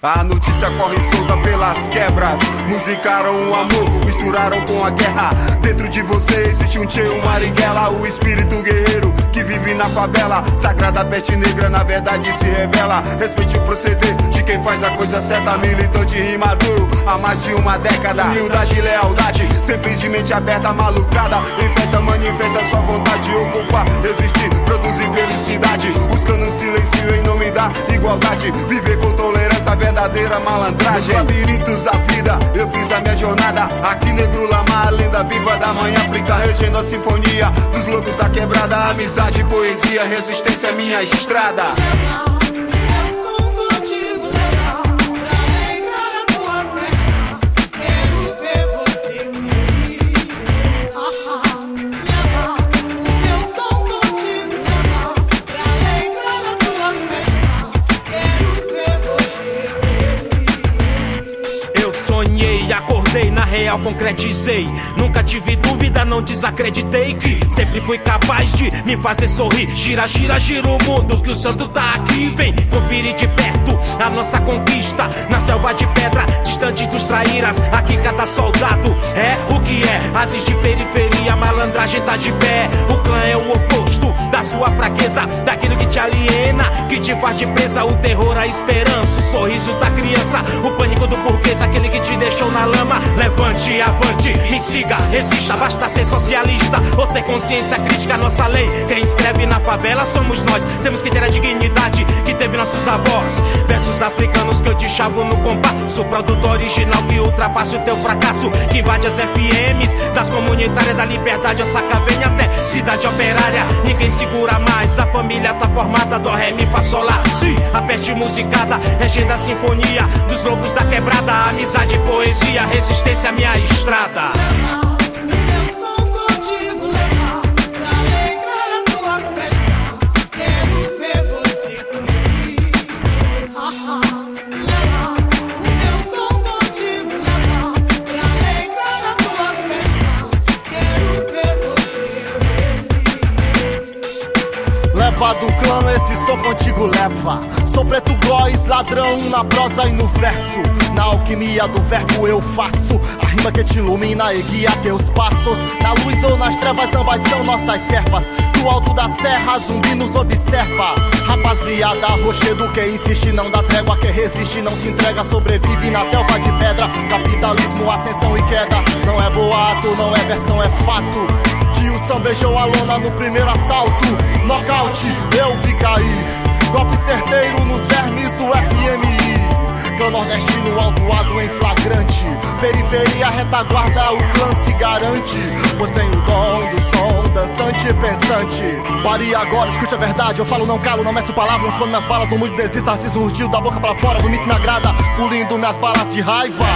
A notícia corre solta pelas quebras. Musicaram o amor, misturaram com a guerra. Dentro de você existe um Che, um Marighella, o espírito guerreiro que vive na favela. Sagrada peste negra na verdade se revela. Respeite o proceder de quem faz a coisa certa. Militante rimador há mais de uma década. Humildade e lealdade, sempre de mente aberta, malucada. Em festa manifesta sua vontade de ocupar, resistir, produzir felicidade. Buscando silêncio em nome da igualdade. Viver com tolerância, verdadeira malandragem. Nos labirintos da vida eu fiz a minha jornada. Aqui Negro Lama, a lenda viva da mãe África, regendo a sinfonia dos loucos da quebrada. Amizade, poesia, resistência é minha estrada. Na real concretizei, nunca tive dúvida, não desacreditei que sempre fui capaz de me fazer sorrir. Gira, gira, gira o mundo que o santo tá aqui. Vem conferir de perto a nossa conquista na selva de pedra, distante dos traíras. Aqui cada soldado é o que é. Ases de periferia, a malandragem tá de pé. O clã é o oposto da sua fraqueza, daquilo que te aliena, que te faz de presa. O terror, a esperança, o sorriso da criança, o pânico do burguês, aquele que te deixou na lama. Levante, avante, me siga, resista. Basta ser socialista ou ter consciência crítica. Nossa lei, quem escreve na favela somos nós. Temos que ter a dignidade que teve nossos avós. Versos africanos que eu te chavo no compasso, produto original que ultrapassa o teu fracasso, que invade as FMs das comunitárias, da liberdade a Sacavenha até cidade operária. Ninguém segura mais, a família tá formada. Dó, ré, mi, fá, sol, lá, si. A peste musicada, regendo a sinfonia dos loucos da quebrada. Amizade, poesia, resistência, minha estrada. Leva do clã, esse som contigo leva. Sou preto gloss, ladrão na prosa e no verso. Na alquimia do verbo eu faço a rima que te ilumina e guia teus passos. Na luz ou nas trevas, ambas são nossas servas. Do alto da serra, zumbi nos observa. Rapaziada, rochedo que insiste, não dá trégua. Que resiste, não se entrega, sobrevive na selva de pedra. Capitalismo, ascensão e queda. Não é boato, não é versão, é fato. Tio Sam beijou a lona no primeiro assalto. Nocaute, eu vi cair. Golpe certeiro nos vermes do FMI. Clã nordestino autuado em flagrante. Periferia, retaguarda, o clã se garante. Pois tem o dom do som, dançante e pensante. Pare agora, escute a verdade. Eu falo, não calo, não meço palavras. Quando minhas balas são muito desistas, racismo urdido da boca pra fora. Bonito me agrada, pulindo minhas balas de raiva.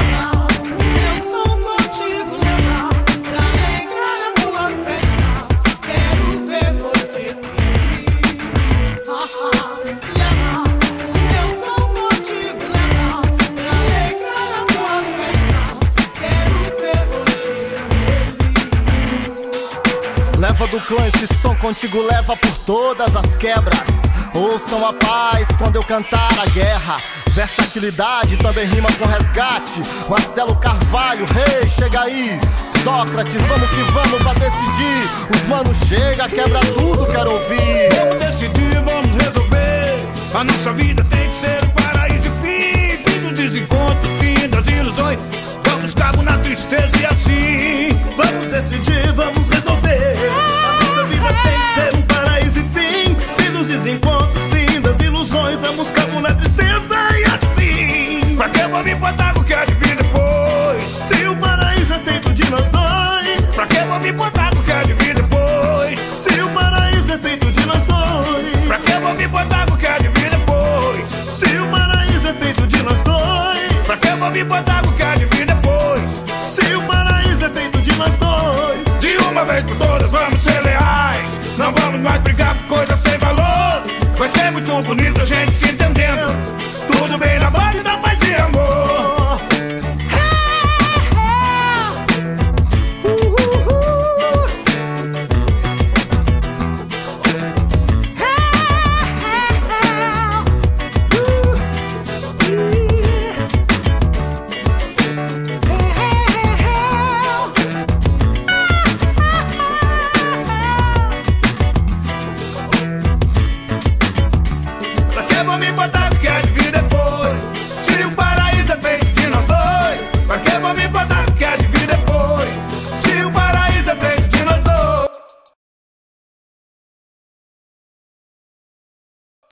Leva do clã, esse som contigo leva por todas as quebras. Ouçam a paz quando eu cantar a guerra. Versatilidade também rima com resgate. Marcelo Carvalho, rei, chega aí. Sócrates, vamos que vamos pra decidir. Os manos chega, quebra tudo, quero ouvir. Vamos decidir, vamos resolver. A nossa vida tem que ser um paraíso fim. Fim do desencontro, fim das ilusões. Vamos cabo na tristeza e assim. Vamos decidir, vamos resolver. A nossa vida tem que ser um paraíso e fim. Fim dos desencontros, fim das ilusões. Vamos cabo na tristeza e assim. Pra que eu vou me botar com o que há de vir depois? Se o paraíso é feito de nós dois. Pra que eu vou me botar com o que há de vir depois? Se o paraíso é feito de nós dois. Pra que eu vou me botar com o que há de vir depois? Se o paraíso é feito de nós dois. Pra que eu vou me botar com o que há de vir depois? Se o paraíso é feito de nós dois. De uma vez por todas vamos ser leais. Não vamos mais brigar por coisas sem valor. Vai ser muito bonito a gente se entender.